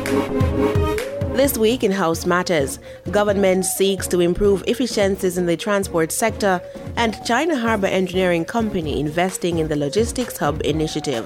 This week in House Matters, government seeks to improve efficiencies in the transport sector and China Harbour Engineering Company investing in the Logistics Hub initiative.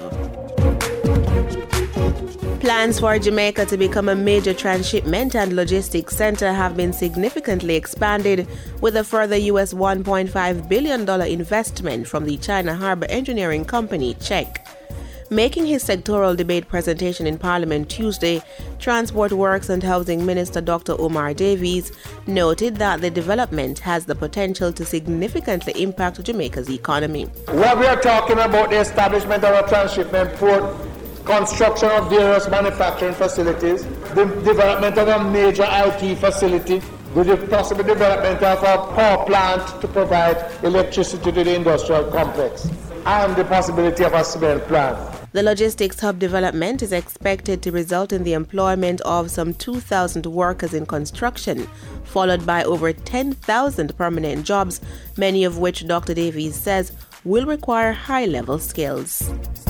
Plans for Jamaica to become a major transshipment and logistics center have been significantly expanded with a further US $1.5 billion investment from the China Harbour Engineering Company, CHEC. Making his sectoral debate presentation in Parliament Tuesday, Transport Works and Housing Minister Dr. Omar Davies noted that the development has the potential to significantly impact Jamaica's economy. What we are talking about the establishment of a transshipment port, construction of various manufacturing facilities, the development of a major IT facility, the possible development of a power plant to provide electricity to the industrial complex, and the possibility of a cement plant. The Logistics Hub development is expected to result in the employment of some 2,000 workers in construction, followed by over 10,000 permanent jobs, many of which Dr. Davies says will require high-level skills.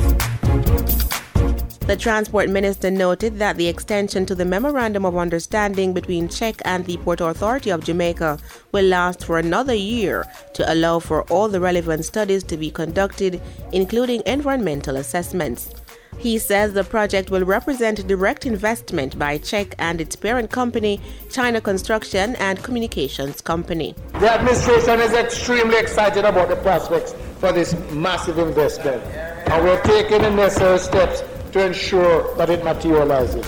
The Transport Minister noted that the extension to the Memorandum of Understanding between CHEC and the Port Authority of Jamaica will last for another year to allow for all the relevant studies to be conducted, including environmental assessments. He says the project will represent direct investment by CHEC and its parent company, China Construction and Communications Company. The administration is extremely excited about the prospects for this massive investment, and we're taking the necessary steps to ensure that it materializes.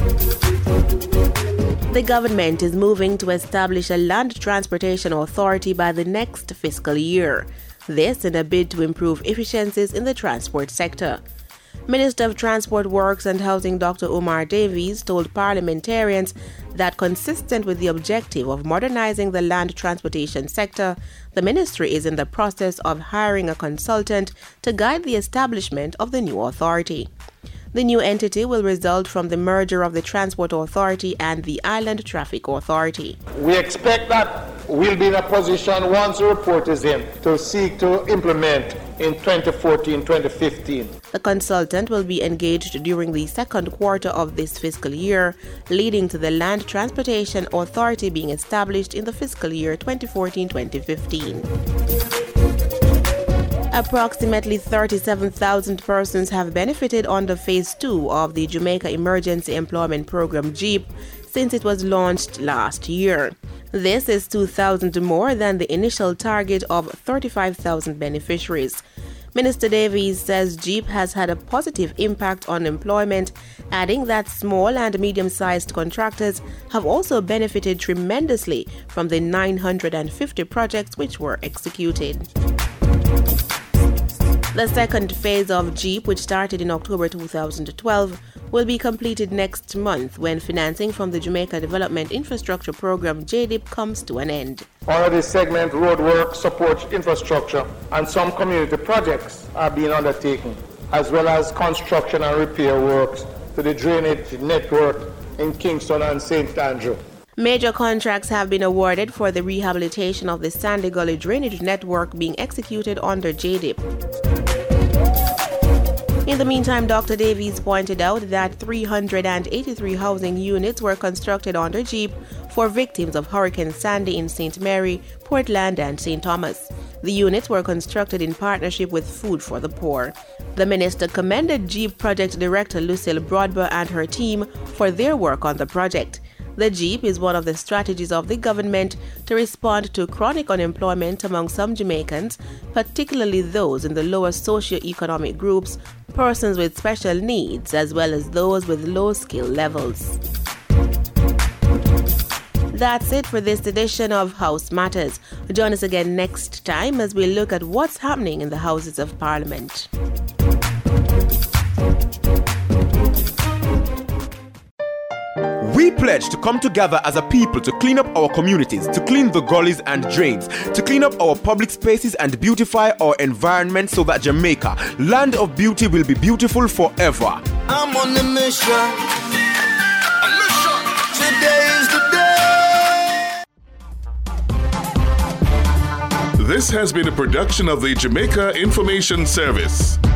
The government is moving to establish a land transportation authority by the next fiscal year. This in a bid to improve efficiencies in the transport sector. Minister of Transport Works and Housing Dr. Omar Davies told parliamentarians that consistent with the objective of modernizing the land transportation sector, the ministry is in the process of hiring a consultant to guide the establishment of the new authority. The new entity will result from the merger of the Transport Authority and the Island Traffic Authority. We expect that we'll be in a position, once the report is in, to seek to implement in 2014-2015. The consultant will be engaged during the second quarter of this fiscal year, leading to the Land Transportation Authority being established in the fiscal year 2014-2015. Approximately 37,000 persons have benefited under Phase 2 of the Jamaica Emergency Employment Program JEEP since it was launched last year. This is 2,000 more than the initial target of 35,000 beneficiaries. Minister Davies says JEEP has had a positive impact on employment, adding that small and medium-sized contractors have also benefited tremendously from the 950 projects which were executed. The second phase of JEEP, which started in October 2012, will be completed next month when financing from the Jamaica Development Infrastructure Program JDIP comes to an end. Under this segment, roadwork, support infrastructure, and some community projects are being undertaken, as well as construction and repair works to the drainage network in Kingston and St. Andrew. Major contracts have been awarded for the rehabilitation of the Sandy Gully drainage network being executed under JDIP. In the meantime, Dr. Davies pointed out that 383 housing units were constructed under JEEP for victims of Hurricane Sandy in St. Mary, Portland, and St. Thomas. The units were constructed in partnership with Food for the Poor. The minister commended JEEP project director Lucille Broadber and her team for their work on the project. The JEEP is one of the strategies of the government to respond to chronic unemployment among some Jamaicans, particularly those in the lower socio-economic groups, persons with special needs, as well as those with low skill levels. That's it for this edition of House Matters. Join us again next time as we look at what's happening in the Houses of Parliament. We pledge to come together as a people to clean up our communities, to clean the gullies and drains, to clean up our public spaces and beautify our environment so that Jamaica, land of beauty, will be beautiful forever. I'm on a mission. Today is the day. This has been a production of the Jamaica Information Service.